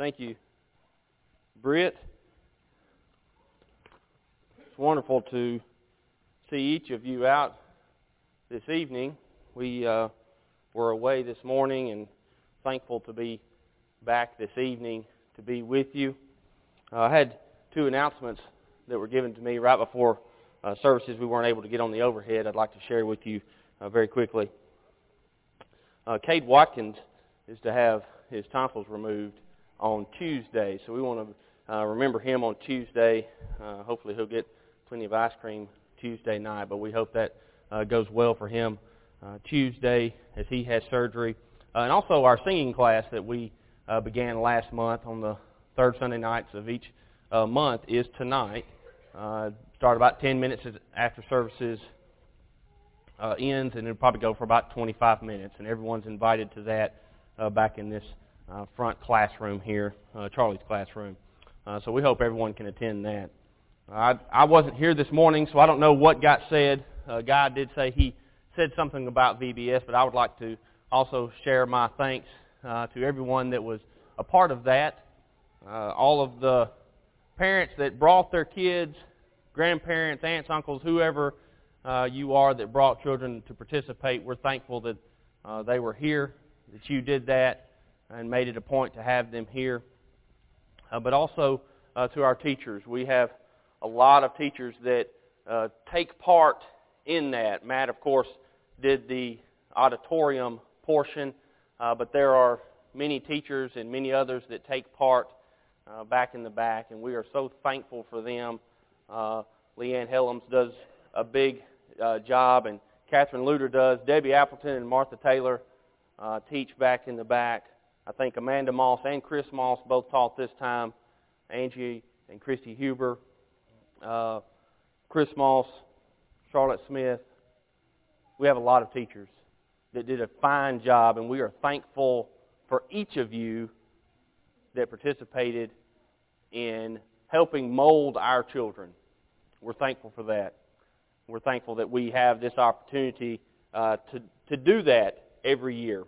Thank you, Britt. It's wonderful to see each of you out this evening. We were away this morning and thankful to be back this evening to be with you. I had two announcements that were given to me right before services we weren't able to get on the overhead. I'd like to share with you very quickly. Cade Watkins is to have his tonsils removed on Tuesday, so we want to remember him on Tuesday. Hopefully he'll get plenty of ice cream Tuesday night, but we hope that goes well for him Tuesday as he has surgery. And also our singing class that we began last month on the third Sunday nights of each month is tonight. Start about 10 minutes after services ends, and it'll probably go for about 25 minutes. And everyone's invited to that back in this front classroom here, Charlie's classroom. So we hope everyone can attend that. I wasn't here this morning, so I don't know what got said. Guy did say he said something about VBS, but I would like to also share my thanks to everyone that was a part of that. All of the parents that brought their kids, grandparents, aunts, uncles, whoever you are that brought children to participate, we're thankful that they were here, that you did that, and made it a point to have them here. But also to our teachers. We have a lot of teachers that take part in that. Matt, of course, did the auditorium portion, but there are many teachers and many others that take part back in the back, and we are so thankful for them. Leanne Helms does a big job, and Catherine Luter does. Debbie Appleton and Martha Taylor teach back in the back. I think Amanda Moss and Chris Moss both taught this time. Angie and Christy Huber, Chris Moss, Charlotte Smith. We have a lot of teachers that did a fine job, and we are thankful for each of you that participated in helping mold our children. We're thankful for that. We're thankful that we have this opportunity to do that every year.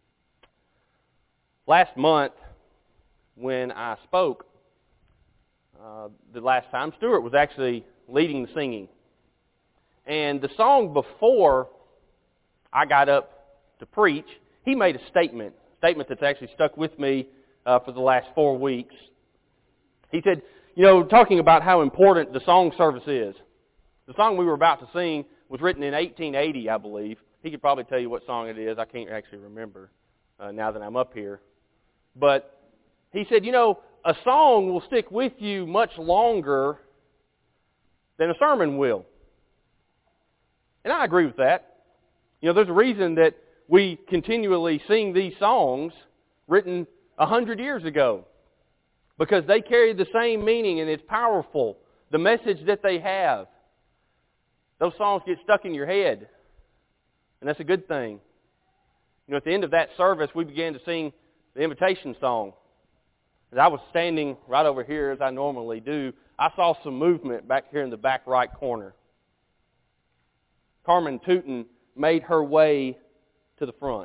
Last month, when I spoke, the last time, Stuart was actually leading the singing. And the song before I got up to preach, he made a statement that's actually stuck with me for the last 4 weeks. He said, talking about how important the song service is. The song we were about to sing was written in 1880, I believe. He could probably tell you what song it is. I can't actually remember now that I'm up here. But he said, a song will stick with you much longer than a sermon will. And I agree with that. There's a reason that we continually sing these songs written 100 years ago. Because they carry the same meaning and it's powerful. The message that they have. Those songs get stuck in your head. And that's a good thing. At the end of that service, we began to sing the invitation song. As I was standing right over here, as I normally do, I saw some movement back here in the back right corner. Carmen Tootin made her way to the front.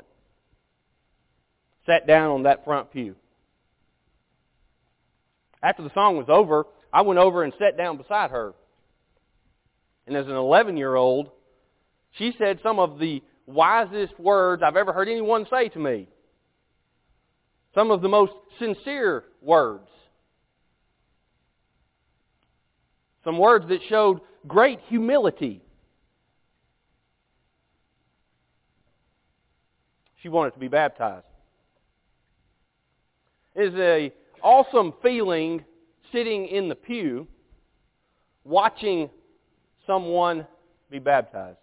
Sat down on that front pew. After the song was over, I went over and sat down beside her. And as an 11-year-old, she said some of the wisest words I've ever heard anyone say to me. Some of the most sincere words. Some words that showed great humility. She wanted to be baptized. It is an awesome feeling sitting in the pew watching someone be baptized.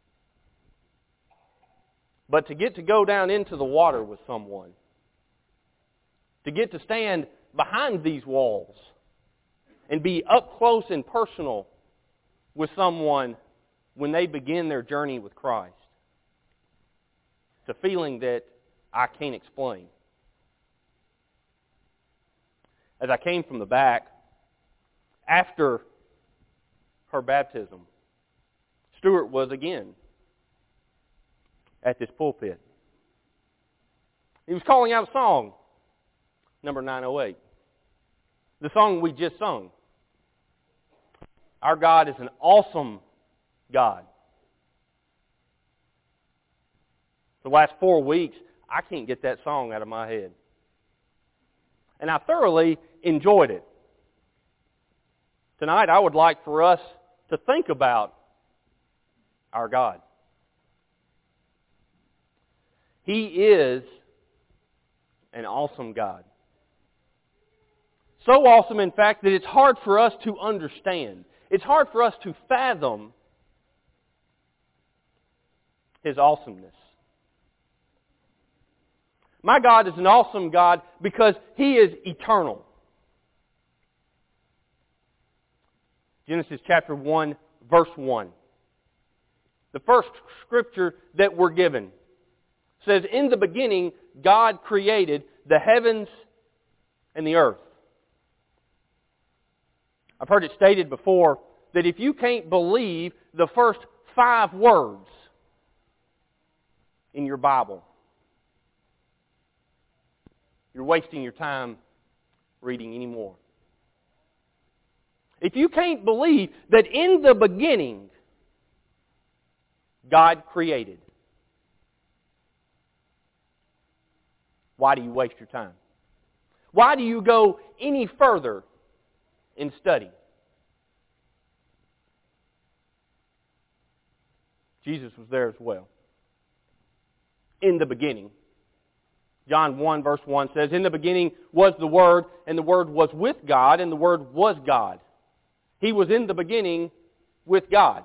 But to get to go down into the water with someone, to get to stand behind these walls and be up close and personal with someone when they begin their journey with Christ. It's a feeling that I can't explain. As I came from the back, after her baptism, Stuart was again at this pulpit. He was calling out a song. number 908. The song we just sung. Our God is an awesome God. The last 4 weeks, I can't get that song out of my head. And I thoroughly enjoyed it. Tonight, I would like for us to think about our God. He is an awesome God. So awesome, in fact, that it's hard for us to understand. It's hard for us to fathom His awesomeness. My God is an awesome God because He is eternal. Genesis chapter 1, verse 1. The first scripture that we're given says, "In the beginning, God created the heavens and the earth." I've heard it stated before that if you can't believe the first 5 words in your Bible, you're wasting your time reading anymore. If you can't believe that in the beginning, God created, why do you waste your time? Why do you go any further in study? Jesus was there as well. In the beginning. John 1 verse 1 says, "In the beginning was the Word, and the Word was with God, and the Word was God." He was in the beginning with God.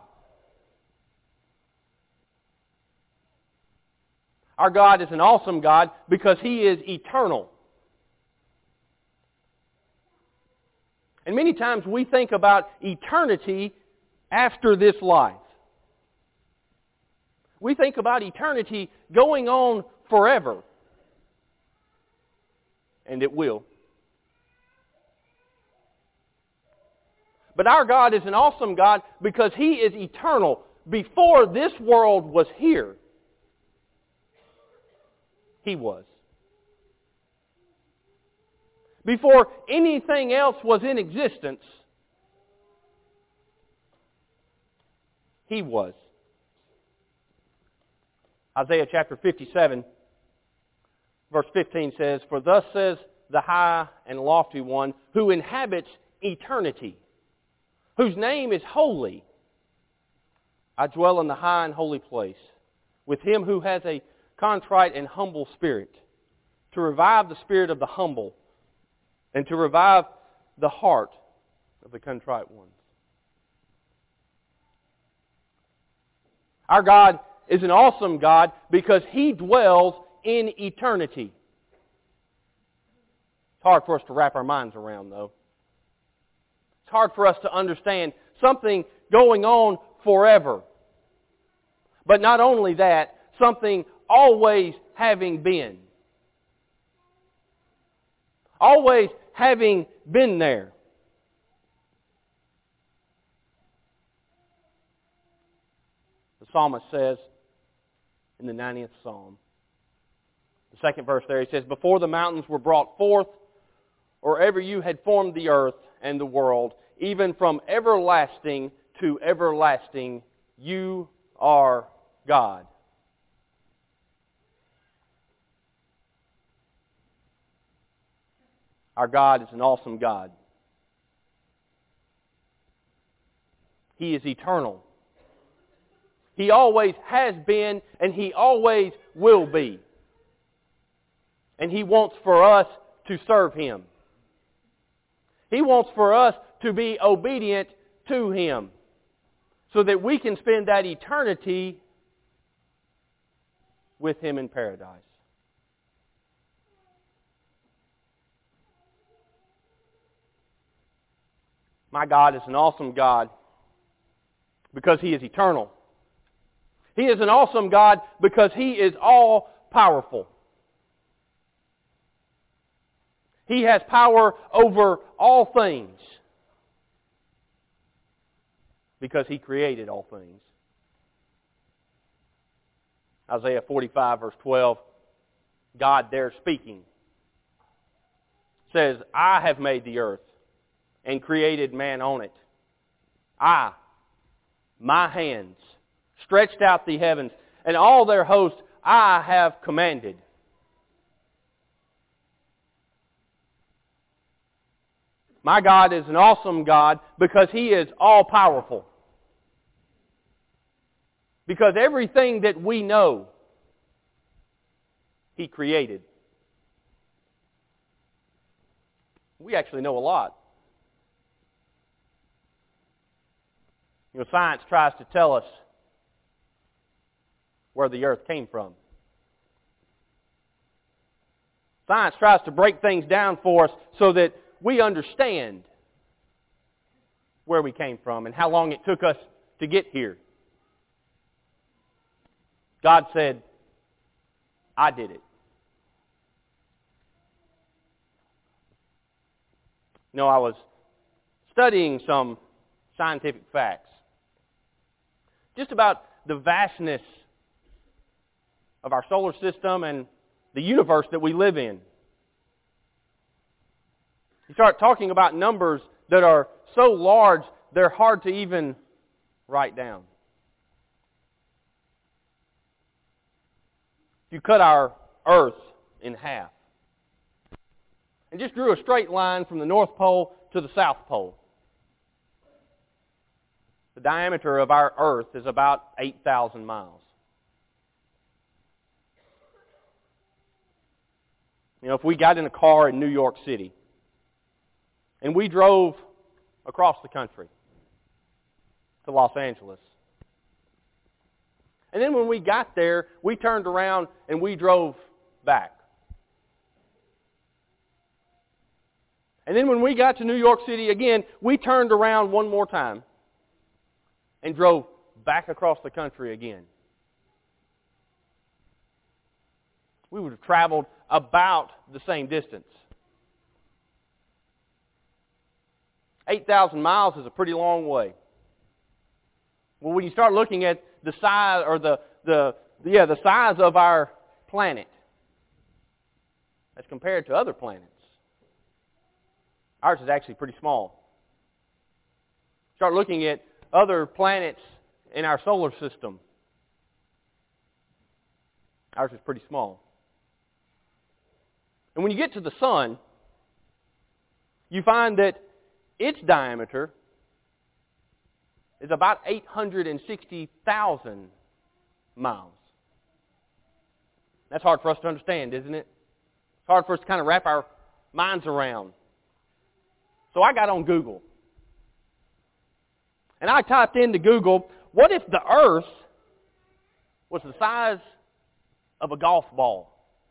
Our God is an awesome God because He is eternal. And many times we think about eternity after this life. We think about eternity going on forever. And it will. But our God is an awesome God because He is eternal. Before this world was here, He was. Before anything else was in existence, He was. Isaiah chapter 57, verse 15 says, "For thus says the high and lofty one who inhabits eternity, whose name is holy. I dwell in the high and holy place, with Him who has a contrite and humble spirit, to revive the spirit of the humble, and to revive the heart of the contrite ones." Our God is an awesome God because He dwells in eternity. It's hard for us to wrap our minds around, though. It's hard for us to understand something going on forever. But not only that, something always having been. Always having been there. The psalmist says in the 90th Psalm, the second verse there, he says, "Before the mountains were brought forth, or ever you had formed the earth and the world, even from everlasting to everlasting, you are God." Our God is an awesome God. He is eternal. He always has been, and He always will be. And He wants for us to serve Him. He wants for us to be obedient to Him, so that we can spend that eternity with Him in paradise. My God is an awesome God because He is eternal. He is an awesome God because He is all-powerful. He has power over all things because He created all things. Isaiah 45 verse 12, God there speaking. says, I have made the earth and created man on it. I, my hands, stretched out the heavens, and all their hosts I have commanded. My God is an awesome God because He is all-powerful. Because everything that we know, He created. We actually know a lot. You know, science tries to tell us where the earth came from. Science tries to break things down for us so that we understand where we came from and how long it took us to get here. God said, I did it. You know, I was studying some scientific facts just about the vastness of our solar system and the universe that we live in. You start talking about numbers that are so large, they're hard to even write down. If you cut our earth in half and just drew a straight line from the North Pole to the South Pole, the diameter of our earth is about 8,000 miles. You know, if we got in a car in New York City and we drove across the country to Los Angeles, and then when we got there, we turned around and we drove back. And then when we got to New York City again, we turned around one more time and drove back across the country again. We would have traveled about the same distance. 8,000 miles is a pretty long way. Well, when you start looking at the size or the size of our planet as compared to other planets, ours is actually pretty small. Start looking at other planets in our solar system. Ours is pretty small. And when you get to the sun, you find that its diameter is about 860,000 miles. That's hard for us to understand, isn't it? It's hard for us to kind of wrap our minds around. So I got on Google. And I typed into Google, what if the earth was the size of a golf ball?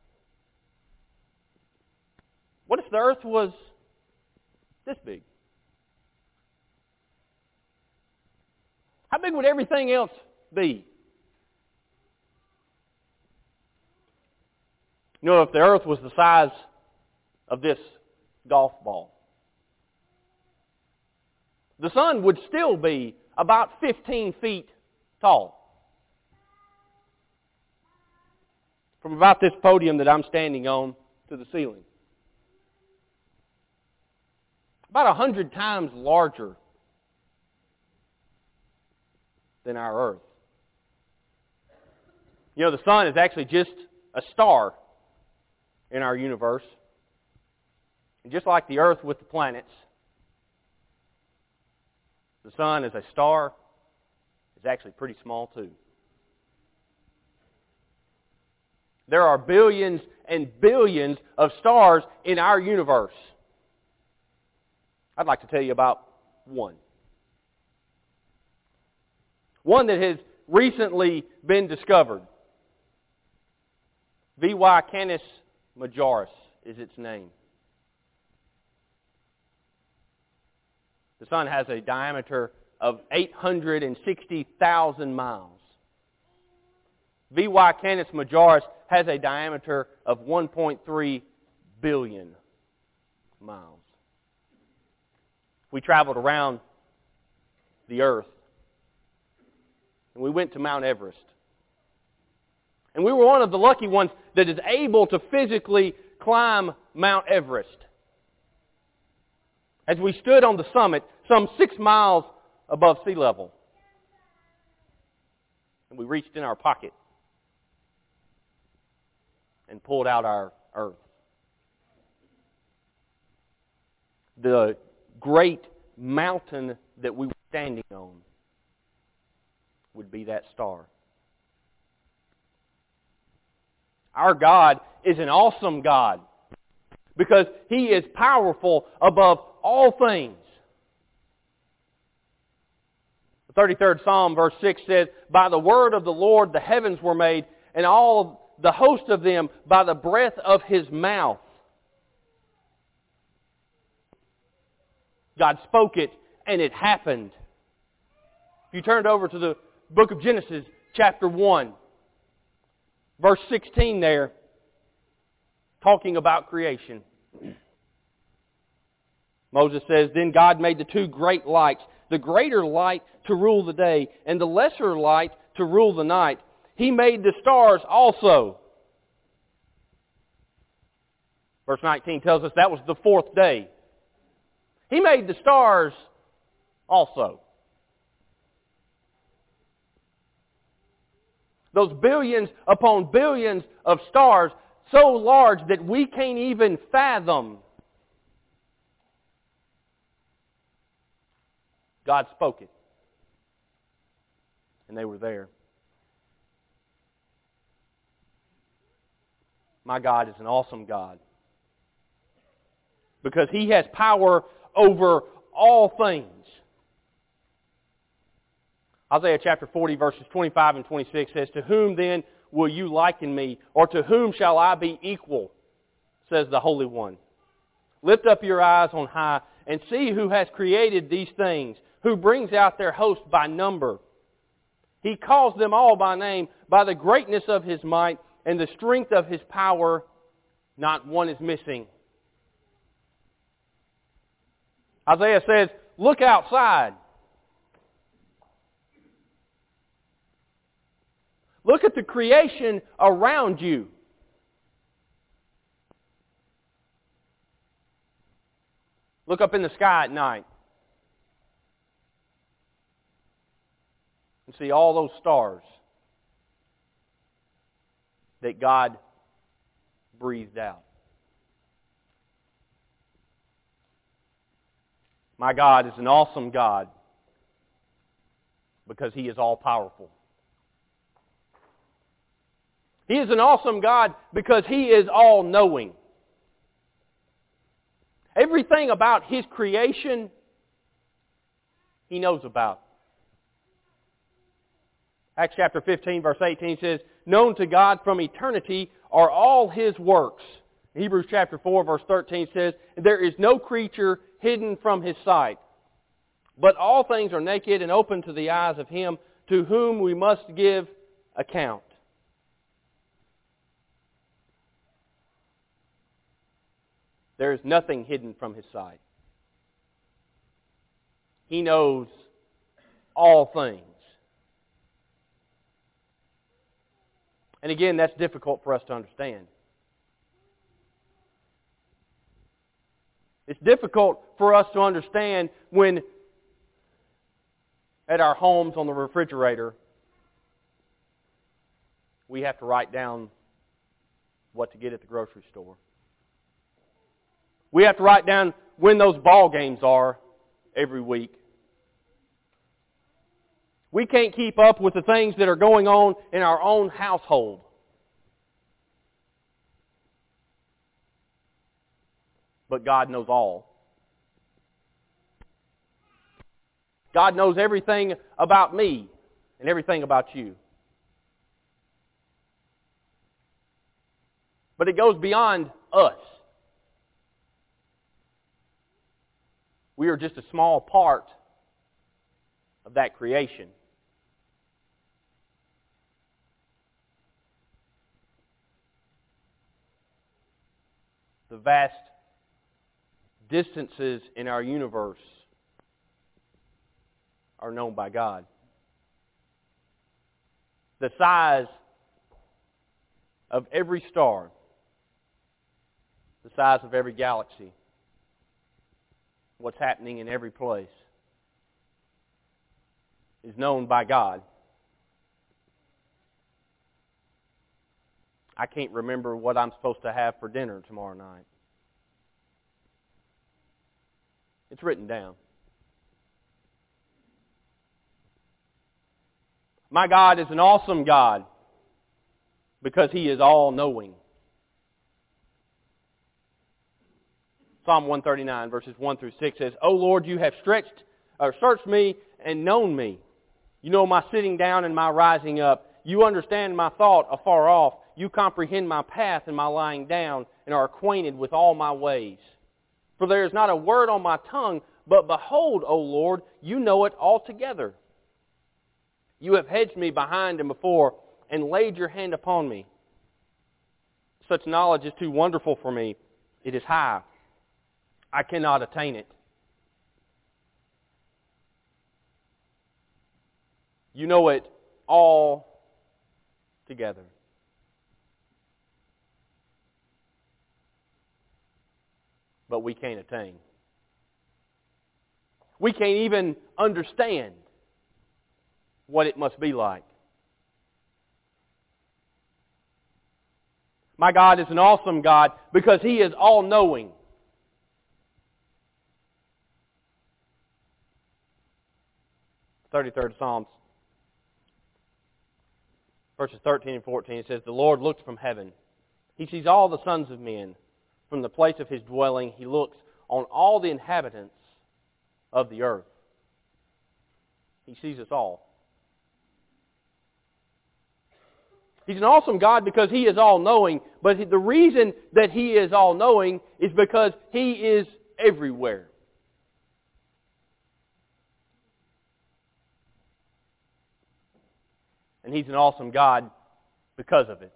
What if the earth was this big? How big would everything else be? You know, if the earth was the size of this golf ball, the sun would still be about 15 feet tall. From about this podium that I'm standing on to the ceiling. About 100 times larger than our earth. You know, the sun is actually just a star in our universe. And just like the earth with the planets, the sun is a star, is actually pretty small too. There are billions and billions of stars in our universe. I'd like to tell you about one. One that has recently been discovered. VY Canis Majoris is its name. The sun has a diameter of 860,000 miles. VY Canis Majoris has a diameter of 1.3 billion miles. We traveled around the earth and we went to Mount Everest. And we were one of the lucky ones that is able to physically climb Mount Everest. as we stood on the summit, some 6 miles above sea level. And we reached in our pocket and pulled out our earth. The great mountain that we were standing on would be that star. Our God is an awesome God because He is powerful above all things. The 33rd Psalm, verse 6 says, "By the word of the Lord the heavens were made, and all the host of them by the breath of His mouth." God spoke it, and it happened. If you turned over to the book of Genesis, chapter 1, verse 16 there, talking about creation. Moses says, "Then God made the two great lights, the greater light to rule the day, and the lesser light to rule the night. He made the stars also." Verse 19 tells us that was the fourth day. He made the stars also. Those billions upon billions of stars, so large that we can't even fathom. God spoke it. And they were there. My God is an awesome God. Because He has power over all things. Isaiah chapter 40 verses 25 and 26 says, "To whom then will you liken me? Or to whom shall I be equal? Says the Holy One. Lift up your eyes on high and see who has created these things, who brings out their host by number. He calls them all by name, by the greatness of His might and the strength of His power, not one is missing." Isaiah says, look outside. Look at the creation around you. Look up in the sky at night and see all those stars that God breathed out. My God is an awesome God because He is all-powerful. He is an awesome God because He is all-knowing. Everything about His creation, He knows about. Acts chapter 15, verse 18 says, "Known to God from eternity are all His works." Hebrews chapter 4, verse 13 says, "There is no creature hidden from His sight, but all things are naked and open to the eyes of Him to whom we must give account." There is nothing hidden from His sight. He knows all things. And again, that's difficult for us to understand. It's difficult for us to understand when at our homes on the refrigerator we have to write down what to get at the grocery store. We have to write down when those ball games are every week. We can't keep up with the things that are going on in our own household. But God knows all. God knows everything about me and everything about you. But it goes beyond us. We are just a small part of that creation. The vast distances in our universe are known by God. The size of every star, the size of every galaxy, what's happening in every place is known by God. I can't remember what I'm supposed to have for dinner tomorrow night. It's written down. My God is an awesome God because He is all-knowing. Psalm 139, verses 1 through 6 says, O Lord, you have searched me and known me. You know my sitting down and my rising up. You understand my thought afar off. You comprehend my path and my lying down, and are acquainted with all my ways. For there is not a word on my tongue, but behold, O Lord, you know it altogether. You have hedged me behind and before, and laid your hand upon me. Such knowledge is too wonderful for me. It is high. I cannot attain it. You know it all together. But we can't attain. We can't even understand what it must be like. My God is an awesome God because He is all-knowing. 33rd Psalms, verses 13 and 14, it says, The Lord looks from heaven. He sees all the sons of men. From the place of His dwelling, He looks on all the inhabitants of the earth. He sees us all. He's an awesome God because He is all-knowing, but the reason that He is all-knowing is because He is everywhere. And He's an awesome God because of it.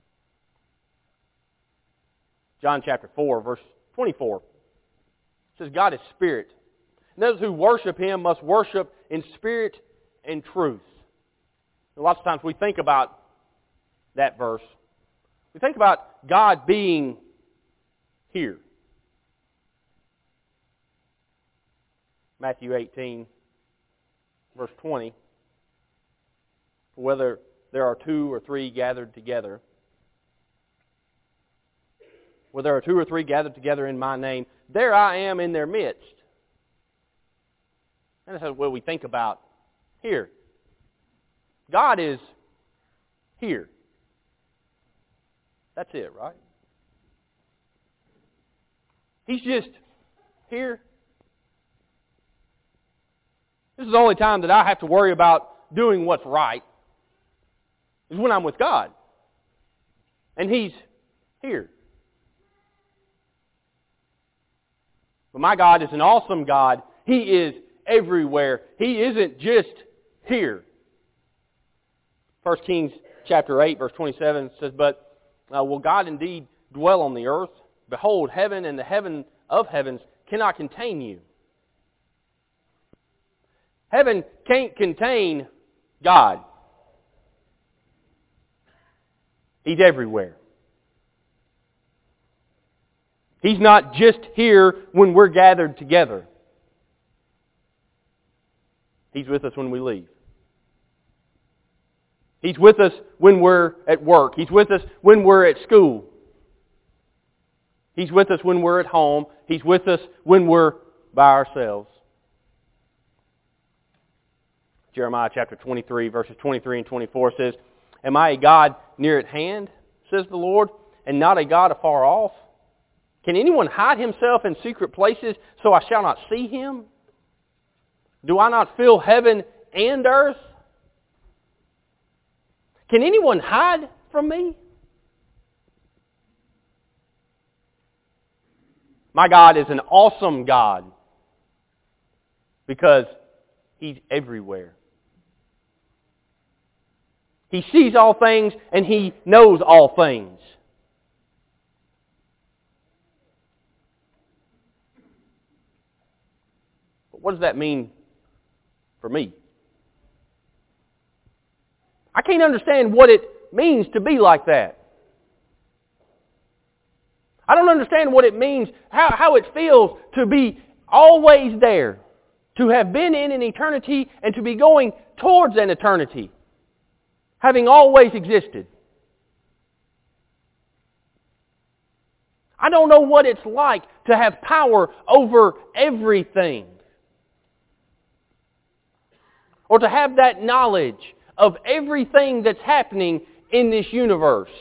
John chapter 4, verse 24. It says, God is spirit. And those who worship Him must worship in spirit and truth. And lots of times we think about that verse. We think about God being here. Matthew 18, verse 20. Whether there are two or three gathered together. Where there are two or three gathered together in my name, there I am in their midst. And that's what we think about here. God is here. That's it, right? He's just here. This is the only time that I have to worry about doing what's right, is when I'm with God. And He's here. But my God is an awesome God. He is everywhere. He isn't just here. 1 Kings chapter 8, verse 27 says, But will God indeed dwell on the earth? Behold, heaven and the heaven of heavens cannot contain you. Heaven can't contain God. He's everywhere. He's not just here when we're gathered together. He's with us when we leave. He's with us when we're at work. He's with us when we're at school. He's with us when we're at home. He's with us when we're by ourselves. Jeremiah chapter 23, verses 23 and 24 says, Am I a God near at hand, says the Lord, and not a God afar off? Can anyone hide himself in secret places so I shall not see him? Do I not fill heaven and earth? Can anyone hide from me? My God is an awesome God because He's everywhere. He sees all things and He knows all things. But what does that mean for me? I can't understand what it means to be like that. I don't understand what it means, how it feels to be always there, to have been in an eternity and to be going towards an eternity, having always existed. I don't know what it's like to have power over everything, or to have that knowledge of everything that's happening in this universe.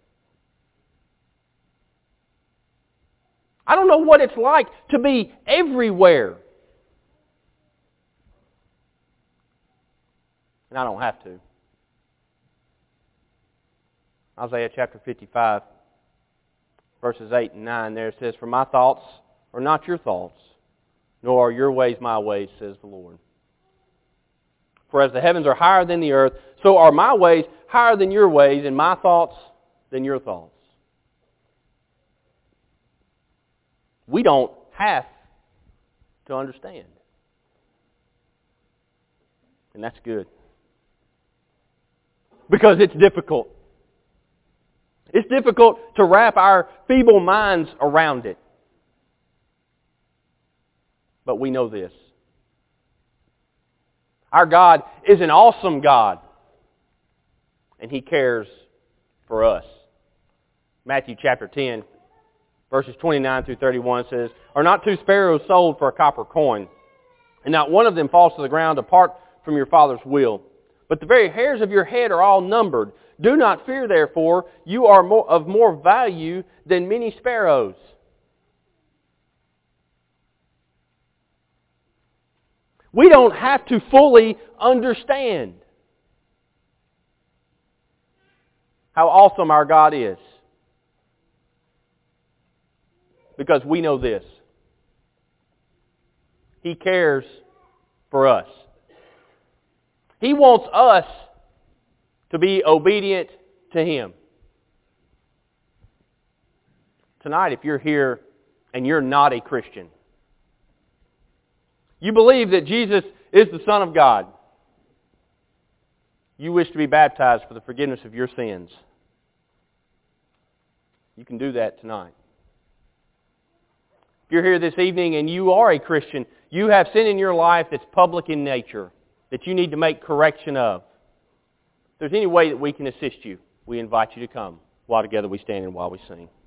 I don't know what it's like to be everywhere. And I don't have to. Isaiah chapter 55, verses 8 and 9, there it says, "For my thoughts are not your thoughts, nor are your ways my ways, says the Lord. For as the heavens are higher than the earth, so are my ways higher than your ways, and my thoughts than your thoughts." We don't have to understand. And that's good. Because it's difficult. It's difficult to wrap our feeble minds around it. But we know this. Our God is an awesome God. And He cares for us. Matthew chapter 10, verses 29 through 31 says, "Are not two sparrows sold for a copper coin? And not one of them falls to the ground apart from your Father's will. But the very hairs of your head are all numbered. Do not fear, therefore, you are of more value than many sparrows." We don't have to fully understand how awesome our God is, because we know this. He cares for us. He wants us to be obedient to Him. Tonight, if you're here and you're not a Christian, you believe that Jesus is the Son of God, you wish to be baptized for the forgiveness of your sins, you can do that tonight. If you're here this evening and you are a Christian, you have sin in your life that's public in nature, that you need to make correction of. If there's any way that we can assist you, we invite you to come while together we stand and while we sing.